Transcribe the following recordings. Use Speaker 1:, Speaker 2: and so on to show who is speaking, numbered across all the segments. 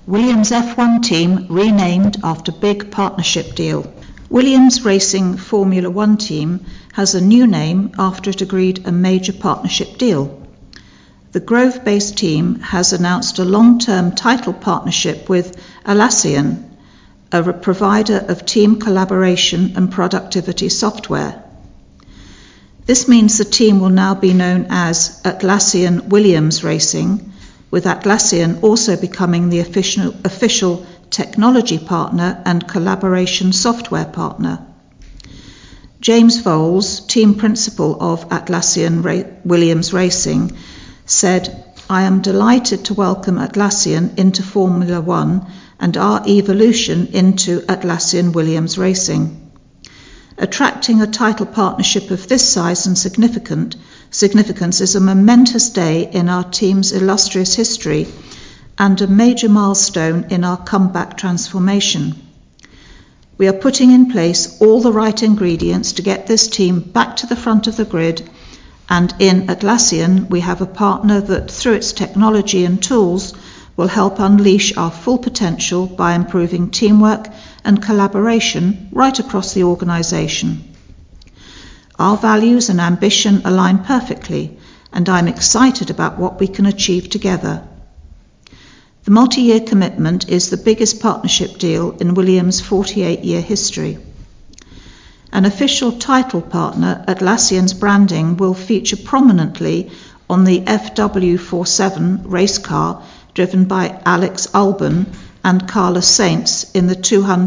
Speaker 1: Williams F1 team renamed after big partnership deal. Williams Racing Formula One team has a new name after it agreed a major partnership deal. The Grove-based team has announced a long-term title partnership with Atlassian, a provider of team collaboration and productivity software. This means the team will now be known as Atlassian Williams Racing, with Atlassian also becoming the official technology partner and collaboration software partner. James Voles, team principal of Atlassian Williams Racing, said, "I am delighted to welcome Atlassian into Formula One and our evolution into Atlassian Williams Racing. Attracting a title partnership of this size and significance is a momentous day in our team's illustrious history and a major milestone in our comeback transformation. We are putting in place all the right ingredients to get this team back to the front of the grid, and in Atlassian we have a partner that through its technology and tools will help unleash our full potential by improving teamwork and collaboration right across the organisation. Our values and ambition align perfectly, and I'm excited about what we can achieve together." The multi-year commitment is the biggest partnership deal in Williams' 48-year history. An official title partner, Atlassian's branding will feature prominently on the FW47 race car driven by Alex Albon and Carlos Sainz in the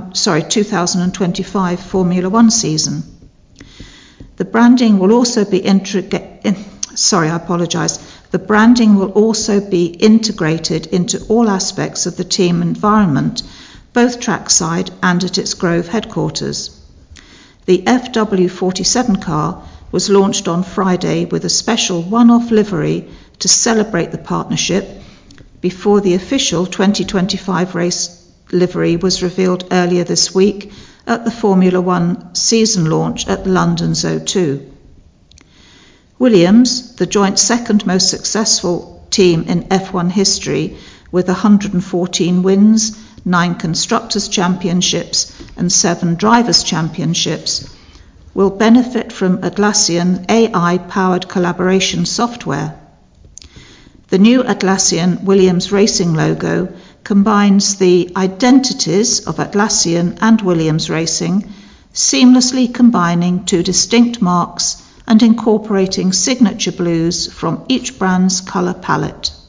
Speaker 1: 2025 Formula One season. The branding will also be integrated into all aspects of the team environment, both trackside and at its Grove headquarters. The FW47 car was launched on Friday with a special one-off livery to celebrate the partnership before the official 2025 race livery was revealed earlier this week at the Formula One season launch at London's O2. Williams, the joint second most successful team in F1 history with 114 wins, 9 Constructors' Championships and 7 Drivers' Championships, will benefit from Atlassian AI-powered collaboration software. The new Atlassian Williams Racing logo combines the identities of Atlassian and Williams Racing, seamlessly combining two distinct marks and incorporating signature blues from each brand's colour palette.